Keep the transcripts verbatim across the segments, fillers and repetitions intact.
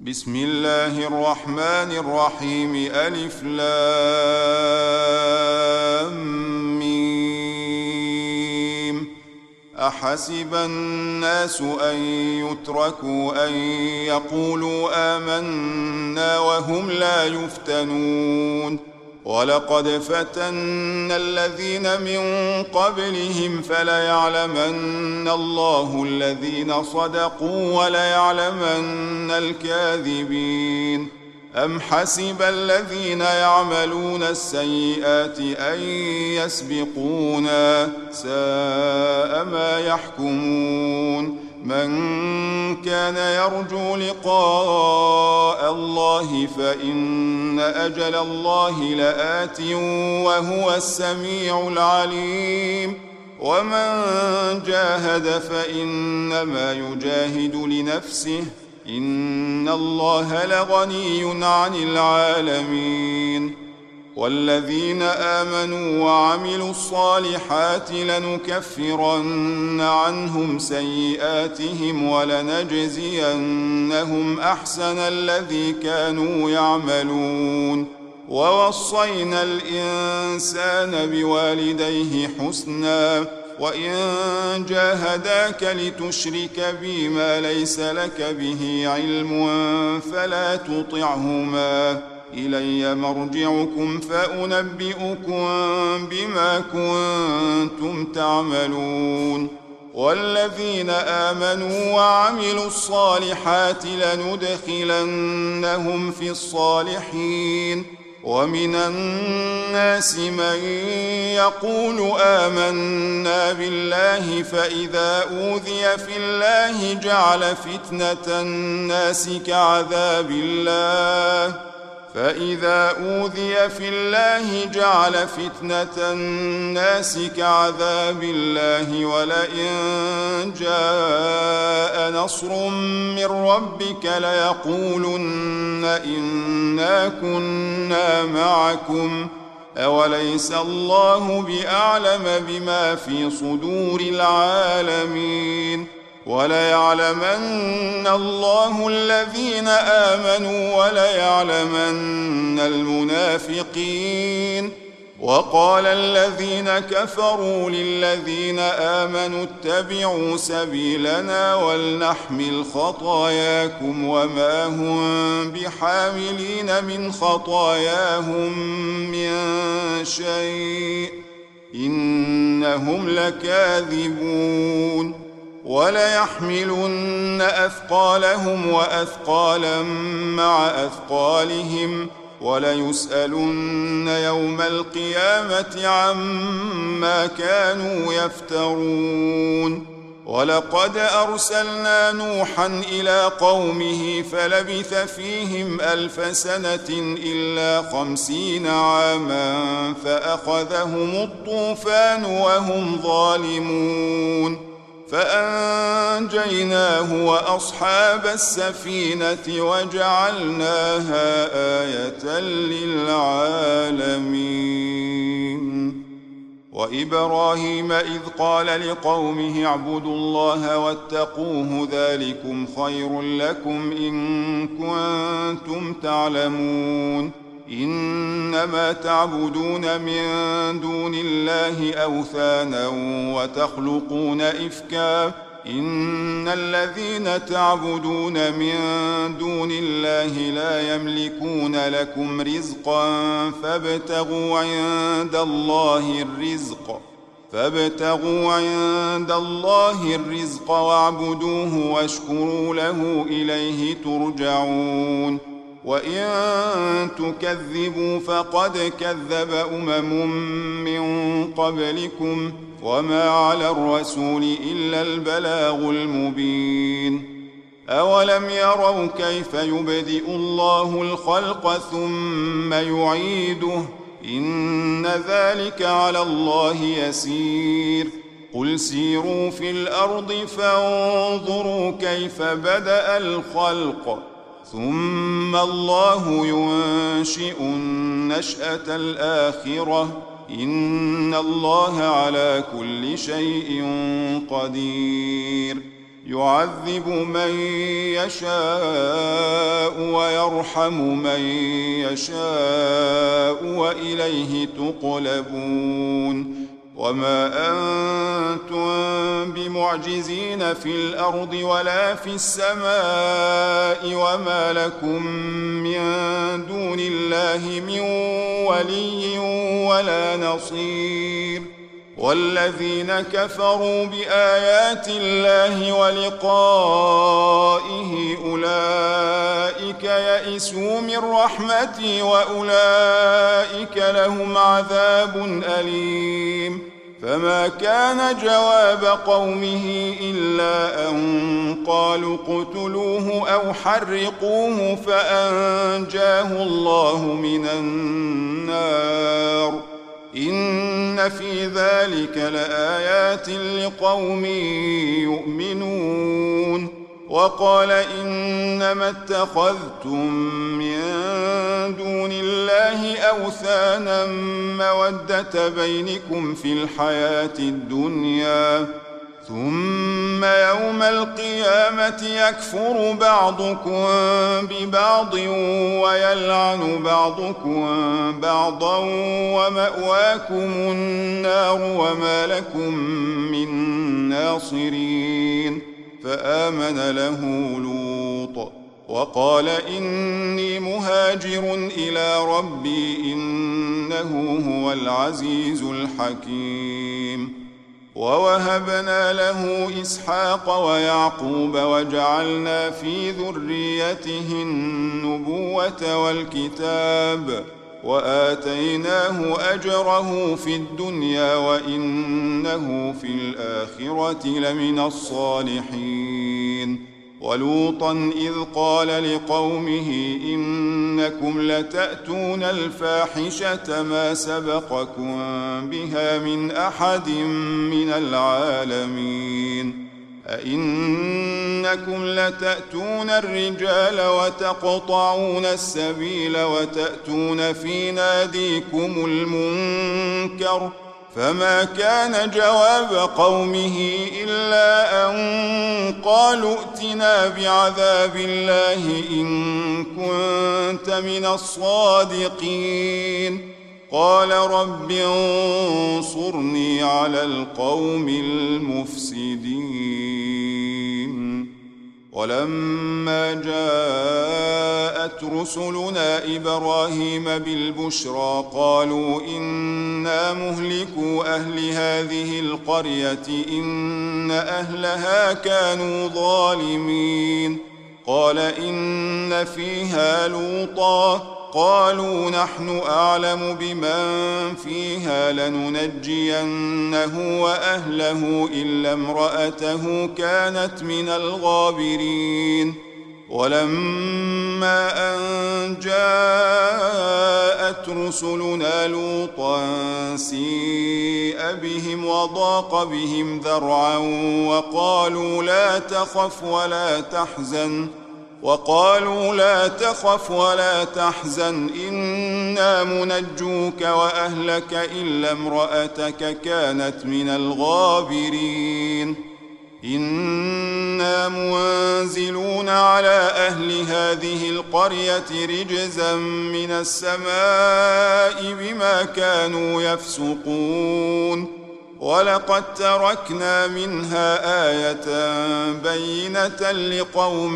بسم الله الرحمن الرحيم. ألف لام ميم. أحسب الناس أن يتركوا أن يقولوا آمنا وهم لا يفتنون. ولقد فتنا الذين من قبلهم فليعلمن الله الذين صدقوا وليعلمن الكاذبين. أم حسب الذين يعملون السيئات أن يسبقونا ساء ما يحكمون. من كان يرجو لقاء الله فإن أجل الله لآت وهو السميع العليم. ومن جاهد فإنما يجاهد لنفسه إن الله لغني عن العالمين. والذين آمنوا وعملوا الصالحات لنكفرن عنهم سيئاتهم ولنجزينهم أحسن الذي كانوا يعملون. ووصينا الإنسان بوالديه حسنا وإن جاهداك لتشرك بي ما ليس لك به علم فلا تطعهما إلي مرجعكم فأنبئكم بما كنتم تعملون. والذين آمنوا وعملوا الصالحات لندخلنهم في الصالحين. ومن الناس من يقول آمنا بالله فإذا أوذي في الله جعل فتنة الناس كعذاب الله فإذا أوذي في الله جعل فتنة الناس كعذاب الله ولئن جاء نصر من ربك ليقولن إنا كنا معكم أوليس الله بأعلم بما في صدور العالمين. وليعلمن الله الذين آمنوا وليعلمن المنافقين. وقال الذين كفروا للذين آمنوا اتبعوا سبيلنا ولنحمل خطاياكم وما هم بحاملين من خطاياهم من شيء إنهم لكاذبون. وليحملن أثقالهم وأثقالا مع أثقالهم وليسألن يوم القيامة عما كانوا يفترون. ولقد أرسلنا نوحا إلى قومه فلبث فيهم ألف سنة إلا خمسين عاما فأخذهم الطوفان وهم ظالمون. فأنجيناه وأصحاب السفينة وجعلناها آية للعالمين. وإبراهيم إذ قال لقومه اعبدوا الله واتقوه ذلكم خير لكم إن كنتم تعلمون. إنما تعبدون من دون الله أوثانا وتخلقون إفكا إن الذين تعبدون من دون الله لا يملكون لكم رزقا فابتغوا عند الله الرزق فابتغوا عند الله الرزق واعبدوه واشكروا له إليه ترجعون. وإن تكذبوا فقد كذب أمم من قبلكم وما على الرسول إلا البلاغ المبين. أولم يروا كيف يبدئ الله الخلق ثم يعيده إن ذلك على الله يسير. قل سيروا في الأرض فانظروا كيف بدأ الخلق ثم الله ينشئ النشأة الآخرة إن الله على كل شيء قدير. يعذب من يشاء يرحم من يشاء وإليه تقلبون وما أنتم بمعجزين في الأرض ولا في السماء وما لكم من دون الله من ولي ولا نصير والذين كفروا بآيات الله ولقائه أولئك يئسوا من رحمتي وأولئك لهم عذاب أليم فما كان جواب قومه إلا أن قالوا اقتلوه أو حرقوه فأنجاه الله من النار إن في ذلك لآيات لقوم يؤمنون وقال إنما اتخذتم من دون الله أوثانا مودة بينكم في الحياة الدنيا ثم يوم القيامة يكفر بعضكم ببعض ويلعن بعضكم بعضا ومأواكم النار وما لكم من ناصرين فآمن له لوط وقال إني مهاجر إلى ربي إنه هو العزيز الحكيم ووهبنا له إسحاق ويعقوب وجعلنا في ذريته النبوة والكتاب وآتيناه أجره في الدنيا وإنه في الآخرة لمن الصالحين ولوطا إذ قال لقومه إنكم لتأتون الفاحشة ما سبقكم بها من أحد من العالمين أئنكم لتأتون الرجال وتقطعون السبيل وتأتون في ناديكم المنكر فما كان جواب قومه إلا أن قالوا ائتنا بعذاب الله إن كنت من الصادقين قال رب انصرني على القوم المفسدين ولما جاءت رسلنا إبراهيم بالبشرى قالوا إنا مهلكو أهل هذه القرية إن أهلها كانوا ظالمين قال إن فيها لوطا قالوا نحن أعلم بمن فيها لننجينه وأهله إلا امرأته كانت من الغابرين ولما أن جاءت رسلنا لوطا سيء بهم وضاق بهم ذرعا وقالوا لا تخف ولا تحزن وقالوا لا تخف ولا تحزن إنا منجوك وأهلك إلا امرأتك كانت من الغابرين إنا منزلون على أهل هذه القرية رجزا من السماء بما كانوا يفسقون ولقد تركنا منها آية بينة لقوم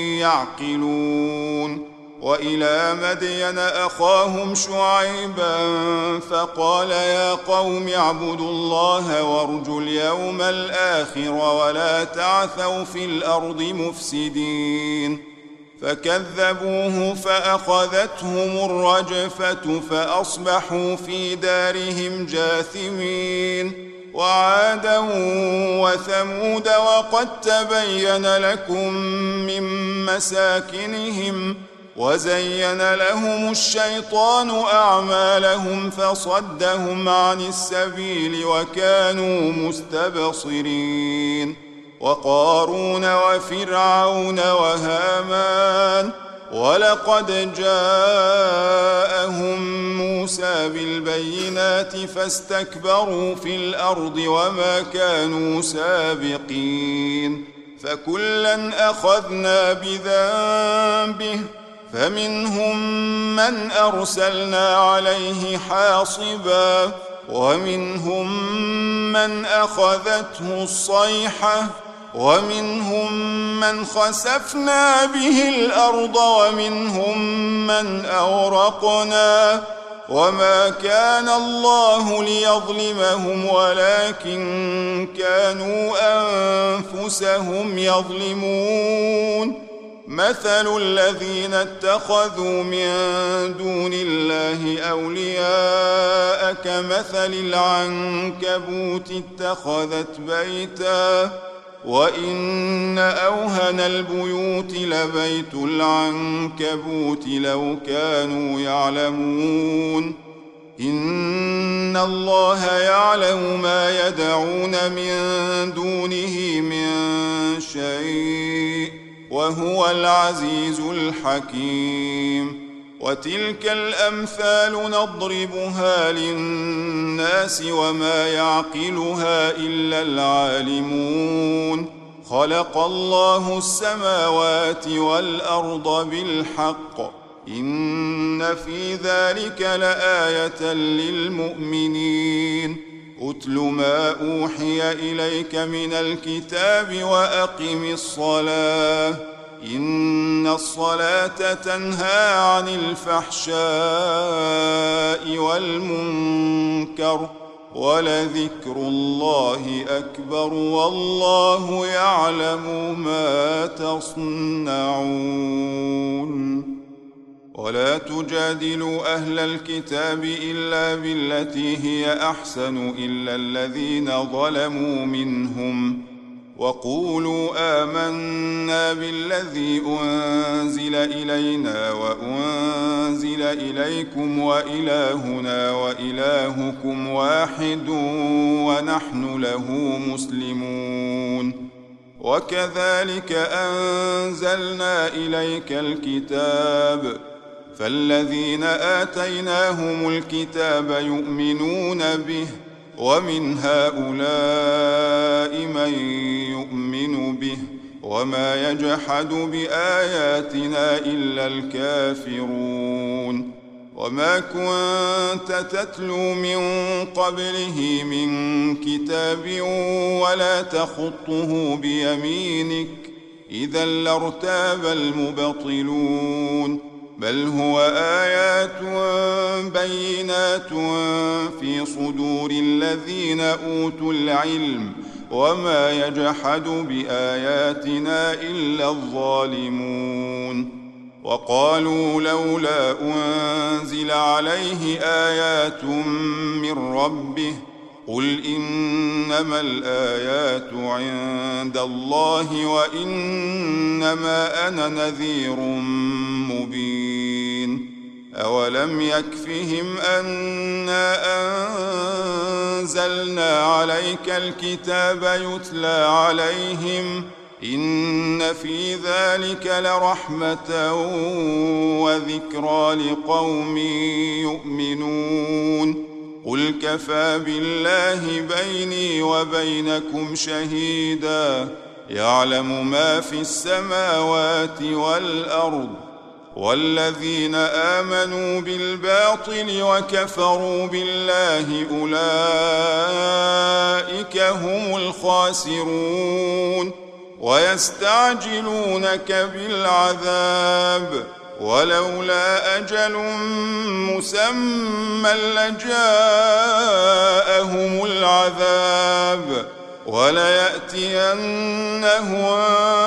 يعقلون وإلى مدين أخاهم شعيبا فقال يا قوم اعبدوا الله وارجوا اليوم الآخر ولا تعثوا في الأرض مفسدين فكذبوه فأخذتهم الرجفة فأصبحوا في دارهم جاثمين وعادا وثمود وقد تبين لكم من مساكنهم وزين لهم الشيطان أعمالهم فصدهم عن السبيل وكانوا مستبصرين وقارون وفرعون وهامان ولقد جاءهم موسى بالبينات فاستكبروا في الأرض وما كانوا سابقين فكلا أخذنا بذنبه فمنهم من أرسلنا عليه حاصبا ومنهم من أخذته الصيحة ومنهم من خسفنا به الأرض ومنهم من أغرقنا وما كان الله ليظلمهم ولكن كانوا أنفسهم يظلمون مثل الذين اتخذوا من دون الله أولياء كمثل العنكبوت اتخذت بيتا وإن أوهن البيوت لبيت العنكبوت لو كانوا يعلمون إن الله يعلم ما يدعون من دونه من شيء وهو العزيز الحكيم وتلك الأمثال نضربها للناس وما يعقلها إلا العالمون خلق الله السماوات والأرض بالحق إن في ذلك لآية للمؤمنين أتل ما أوحي إليك من الكتاب وأقم الصلاة إن الصلاة تنهى عن الفحشاء والمنكر ولذكر الله أكبر والله يعلم ما تصنعون ولا تجادلوا أهل الكتاب إلا بالتي هي أحسن إلا الذين ظلموا منهم وقولوا آمنا بالذي أنزل إلينا وأنزل إليكم وإلهنا وإلهكم واحد ونحن له مسلمون وكذلك أنزلنا إليك الكتاب فالذين آتيناهم الكتاب يؤمنون به ومن هؤلاء من يؤمن به وما يجحد بآياتنا إلا الكافرون وما كنت تتلو من قبله من كتاب ولا تخطه بيمينك إذا لارتاب المبطلون بل هو آيات بينات في صدور الذين أوتوا العلم وما يجحد بآياتنا إلا الظالمون وقالوا لولا أنزل عليه آيات من ربه قل إنما الآيات عند الله وإنما أنا نذير مبين أولم يكفهم أنا أنزلنا عليك الكتاب يتلى عليهم إن في ذلك لرحمة وذكرى لقوم يؤمنون قل كفى بالله بيني وبينكم شهيدا يعلم ما في السماوات والأرض والذين آمنوا بالباطل وكفروا بالله أولئك هم الخاسرون ويستعجلونك بالعذاب ولولا أجل مسمى لجاءهم العذاب وليأتينهم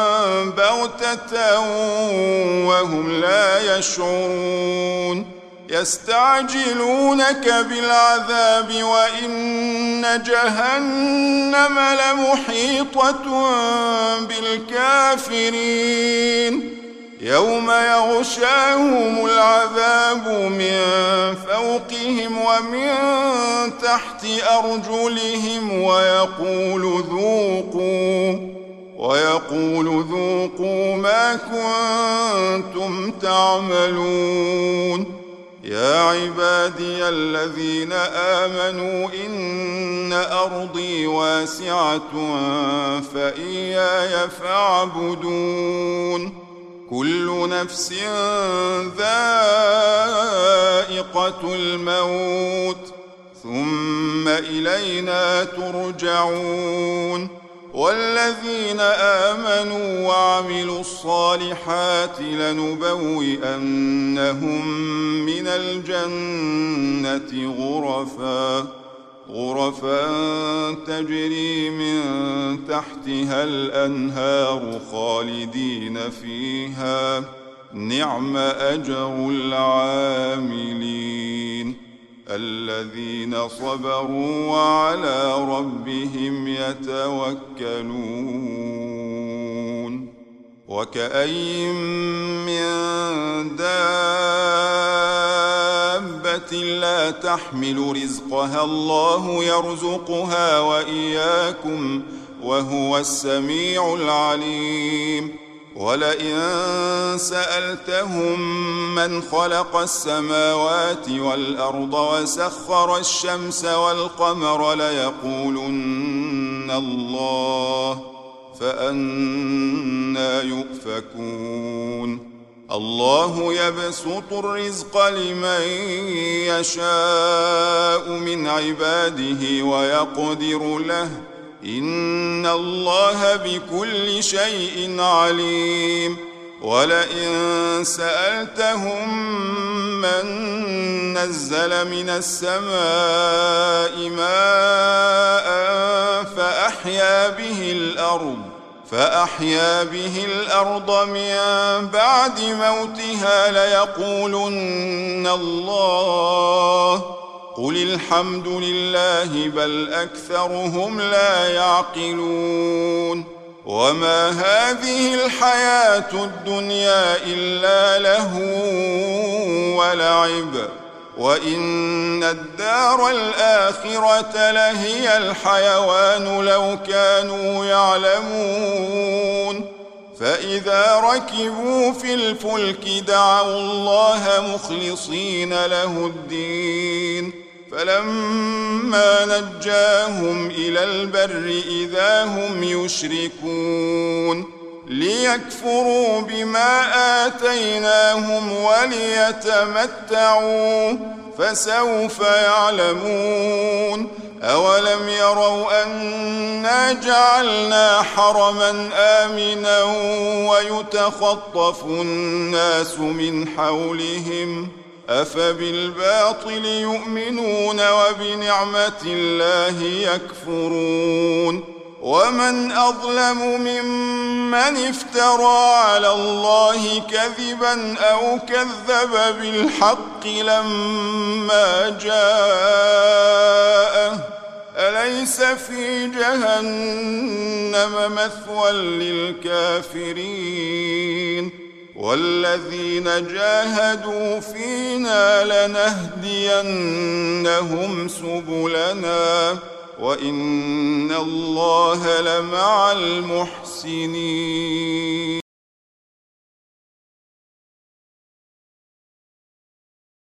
بغتة وهم لا يشعرون يستعجلونك بالعذاب وإن جهنم لمحيطة بالكافرين يوم يغشاهم العذاب من فوقهم ومن تحت أرجلهم ويقول ذوقوا ويقول ذوقوا ما كنتم تعملون يا عبادي الذين آمنوا إن أرضي واسعة فإياي فاعبدون كل نفس ذائقة الموت ثم إلينا ترجعون والذين آمنوا وعملوا الصالحات لنبوئنهم من الجنة غرفا غرفا تجري من تحتها الأنهار خالدين فيها نعم أجر العاملين الذين صبروا وعلى ربهم يتوكلون وكأين من دابة لا تحمل رزقها الله يرزقها وإياكم وهو السميع العليم ولئن سألتهم من خلق السماوات والأرض وسخر الشمس والقمر ليقولن الله فأنى يؤفكون الله يبسط الرزق لمن يشاء من عباده ويقدر له إن الله بكل شيء عليم ولئن سألتهم من نزل من السماء ماء فأحيا به الأرض فأحيا به الأرض من بعد موتها ليقولن الله قل الحمد لله بل أكثرهم لا يعقلون وما هذه الحياة الدنيا إلا لهو ولعب وإن الدار الآخرة لهي الحيوان لو كانوا يعلمون فإذا ركبوا في الفلك دعوا الله مخلصين له الدين فلما نجاهم إلى البر إذا هم يشركون ليكفروا بما آتيناهم وليتمتعوا فسوف يعلمون أولم يروا أنا جعلنا حرما آمنا ويتخطف الناس من حولهم أفبالباطل يؤمنون وبنعمة الله يكفرون ومن أظلم ممن افترى على الله كذبا أو كذب بالحق لما جاءه أليس في جهنم مثوى للكافرين والذين جاهدوا فينا لنهدينهم سبلنا وإن الله لمع المحسنين.